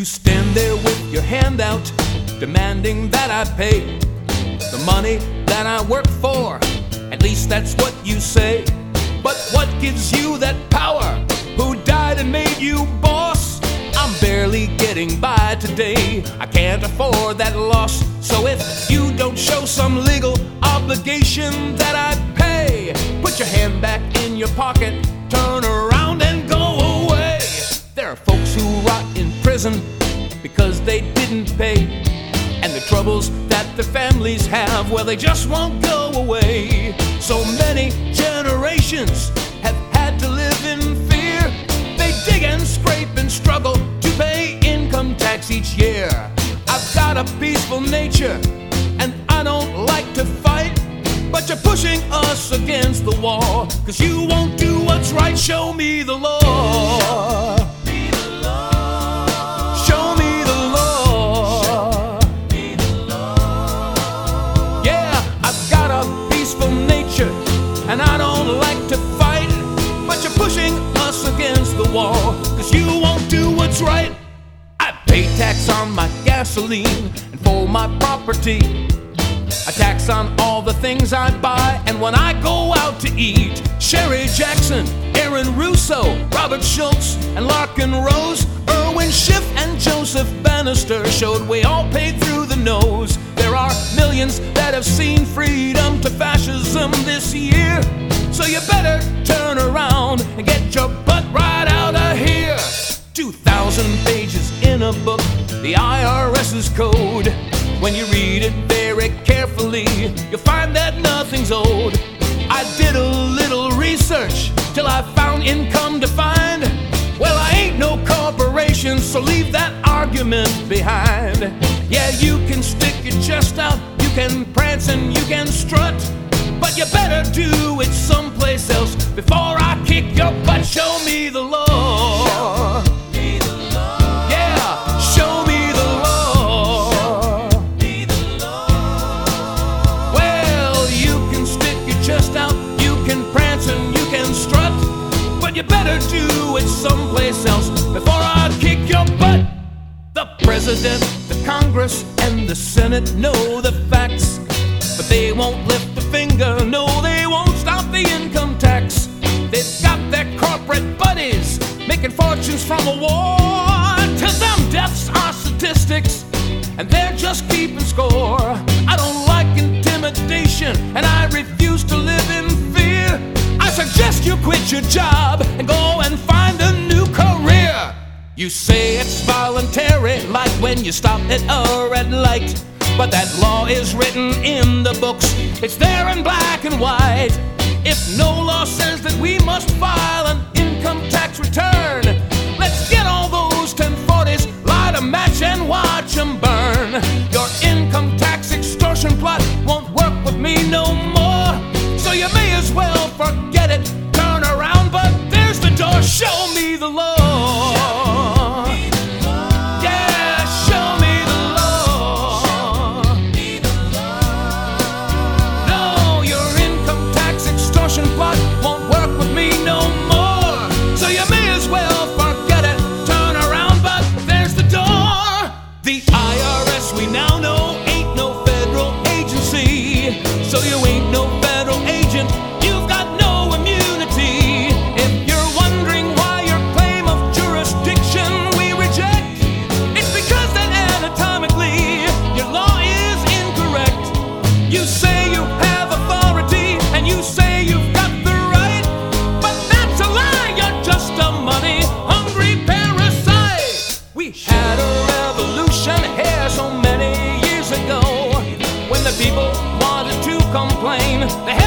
stand there with your hand out, demanding that I pay the money that I work for. At least that's what you say. But what gives you that power? Who died and made you boss? I'm barely getting by today. I can't afford that loss. So if you don't show some legal obligation that I pay, put your hand back in your pocket, turn around and go away. There are folks who rot in prison because they didn't pay, and the troubles that their families have, well, they just won't go away. So many generations have had to live in fear. They dig and scrape and struggle to pay income tax each year. I've got a peaceful nature and I don't like to fight, but you're pushing us against the wall, 'cause you won't do what's right. Show me the law. And I don't like to fight, but you're pushing us against the wall, 'cause you won't do what's right. I pay tax on my gasoline and for my property. I tax on all the things I buy, and when I go out to eat, Sherry Jackson, Aaron Russo, Robert Schultz, and Larkin Rose, Irwin Schiff, and Joseph Bannister showed we all paid through the nose. There are millions that have seen freedom to fascism this year, so you better turn around and get your butt right out of here. 2,000 pages in a book, the IRS's code. When you read it very carefully, you'll find that nothing's owed. I did a little research till I found income defined. Well, I ain't no corporation, so leave that argument behind. Yeah, you can stick your chest out, you can prance and you can strut, but you better do it someplace else before I kick your butt. Show me the law. Yeah, show me the law. Well, you can stick your chest out, you can prance and you can strut, but you better do it someplace else before I kick your butt. The President, the Congress, and the Senate know the facts, but they won't lift a finger, no, they won't stop the income tax. They've got their corporate buddies making fortunes from a war. To them, deaths are statistics, and they're just keeping score. I don't like intimidation, and I refuse to live in fear. I suggest you quit your job and go and find a new career. You say it's voluntary, like when you stop at a red light, but that law is written in the books, it's there in black and white. If no law says that we must file an income tax return, let's get all those 1040s, light a match and watch them burn. Your income tax extortion plot won't work with me no more, so you may as well forget it, turn around, but there's the door. Show me the law. Plot won't work with me no more, so you may as well forget it, turn around, but there's the door. The IRS we now know ain't no federal agency, so you ain't no federal agent, you've got no immunity. If you're wondering why your claim of jurisdiction we reject, it's because that anatomically your law is incorrect. You say you have authority and you say you've got the right, but that's a lie, you're just a money-hungry parasite. We had a revolution here so many years ago, when the people wanted to complain. They